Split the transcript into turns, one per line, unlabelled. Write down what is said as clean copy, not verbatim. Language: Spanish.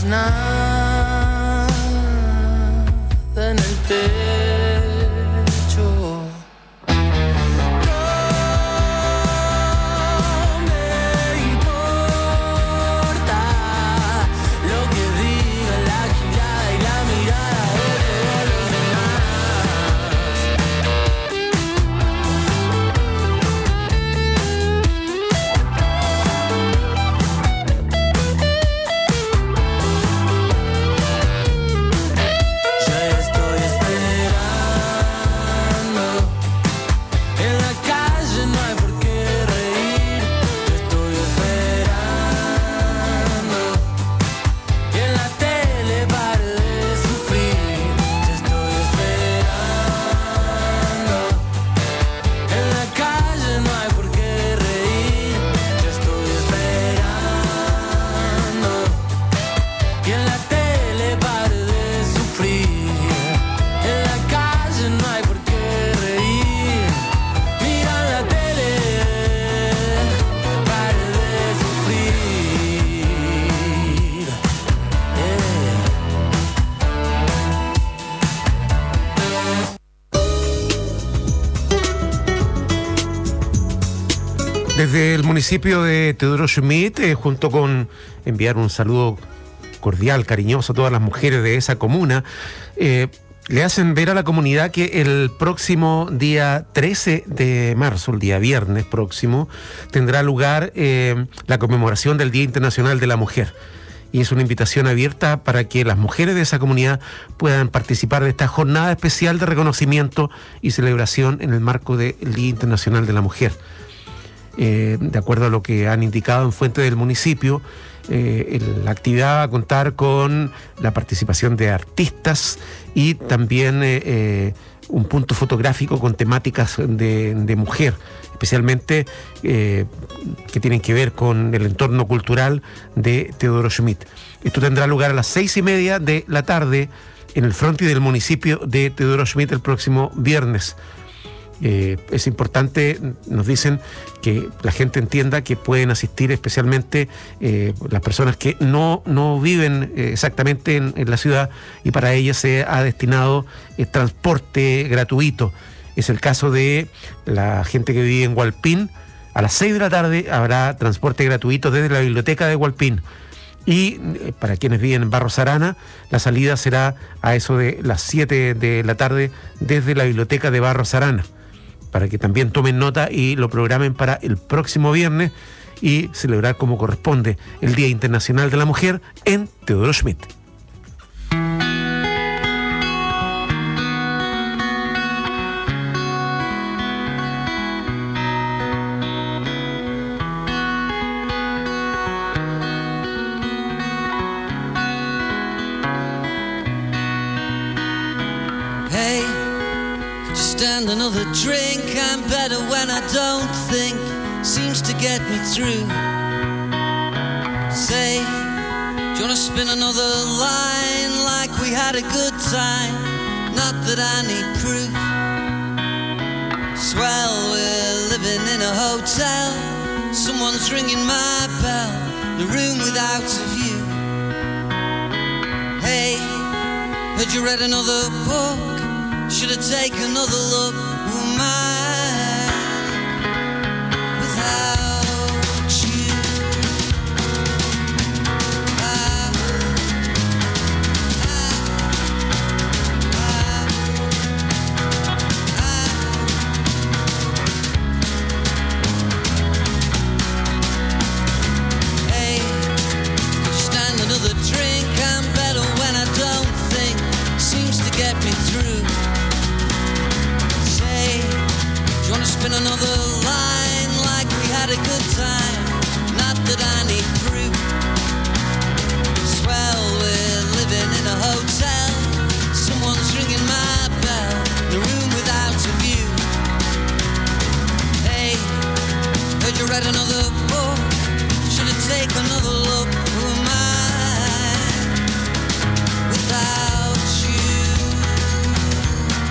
nada en el techo. No me importa lo que diga la girada y la mirada de todos los demás.
Desde el municipio de Teodoro Schmidt, junto con enviar un saludo cordial, cariñoso a todas las mujeres de esa comuna, le hacen ver a la comunidad que el próximo día 13 de marzo, el día viernes próximo, tendrá lugar la conmemoración del Día Internacional de la Mujer. Y es una invitación abierta para que las mujeres de esa comunidad puedan participar de esta jornada especial de reconocimiento y celebración en el marco del Día Internacional de la Mujer. De acuerdo a lo que han indicado en fuente del municipio, la actividad va a contar con la participación de artistas y también un punto fotográfico con temáticas de mujer, especialmente que tienen que ver con el entorno cultural de Teodoro Schmidt. Esto tendrá lugar a las 6:30 de la tarde en el frontis del municipio de Teodoro Schmidt el próximo viernes. Es importante, nos dicen, que la gente entienda que pueden asistir especialmente las personas que no viven exactamente en la ciudad, y para ellas se ha destinado transporte gratuito. Es el caso de la gente que vive en Hualpín. A las 6 de la tarde habrá transporte gratuito desde la biblioteca de Hualpín. Y para quienes viven en Barros Arana, la salida será a eso de las 7 de la tarde desde la biblioteca de Barros Arana, para que también tomen nota y lo programen para el próximo viernes y celebrar como corresponde el Día Internacional de la Mujer en Teodoro Schmidt.
Stand another drink, I'm better when I don't think, seems to get me through. Say, do you wanna spin another line like we had a good time? Not that I need proof. Swell, we're living in a hotel, someone's ringing my bell, the room without a view. Hey, heard you read another book, should I take another look?